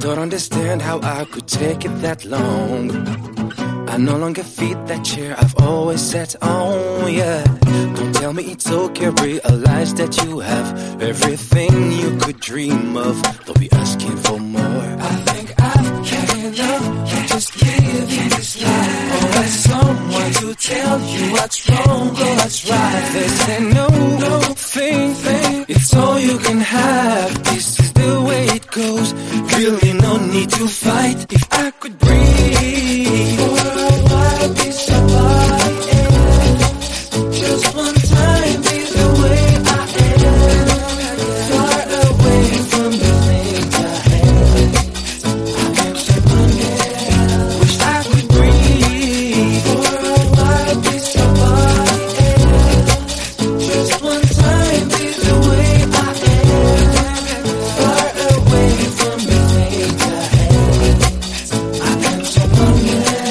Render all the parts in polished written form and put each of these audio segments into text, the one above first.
don't understand how I could take it that long. I no longer feed that chair I've always sat on, yeah. Don't tell me it's okay, realize that you have everything you could dream of. Don't be asking for more. I think I've had enough of just living this life. Always someone to tell you what's wrong or what's right. They say no thing, it's all you can have. This is the way it goes, really no need to fight. If I could breathe for a while, be somebody else. Just one time, be the way I am. Far away from the things I had. I am someone else. Wish I could breathe for a while, be somebody else. Just one time, be the way I am. Far away from the things I had. I am someone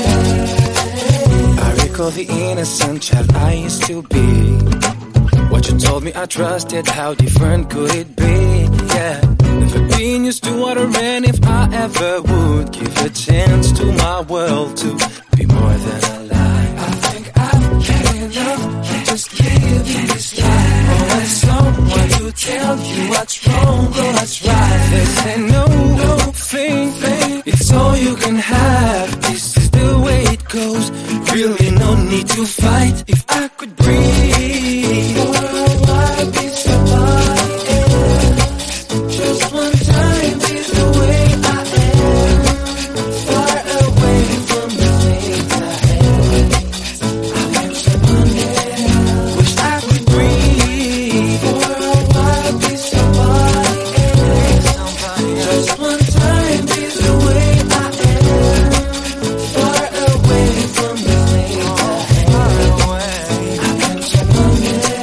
else. I recall the innocent child I used to be. What you told me I trusted, how different could it be? Yeah, never been used to what I ran. If I ever would give a chance to my world to be more than a lie. I think I've had enough of just living this life. Always someone to tell you what's wrong or what's right. They say no thing, it's all you can have. This is the way it goes, really no need to fight. If I could breathe for a while, be somebody else. Just one time, be the way I am. Far away from the things I had. I am someone else. Wish I could breathe for a while, be somebody else. Just one time, be the way I am. Far away from the things I had. I am someone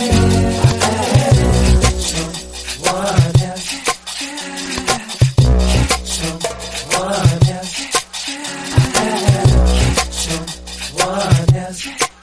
else. Someone else. Someone else. Someone else.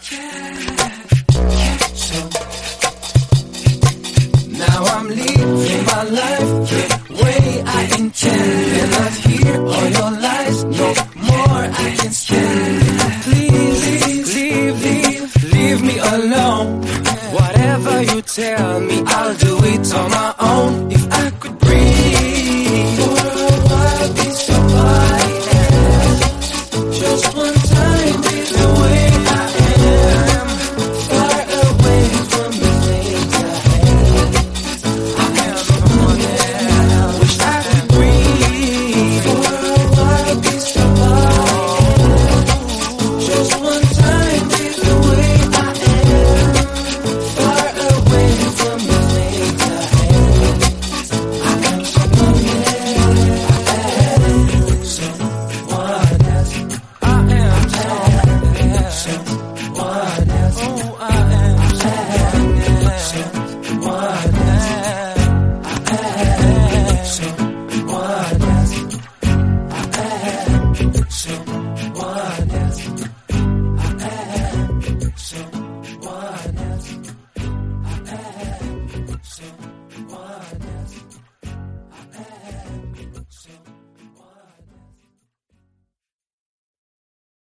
Now I'm living my life the way I intend. And not hear all your lies, no more I can stand. Please, leave me alone. Whatever you tell me, I'll do it on my own. If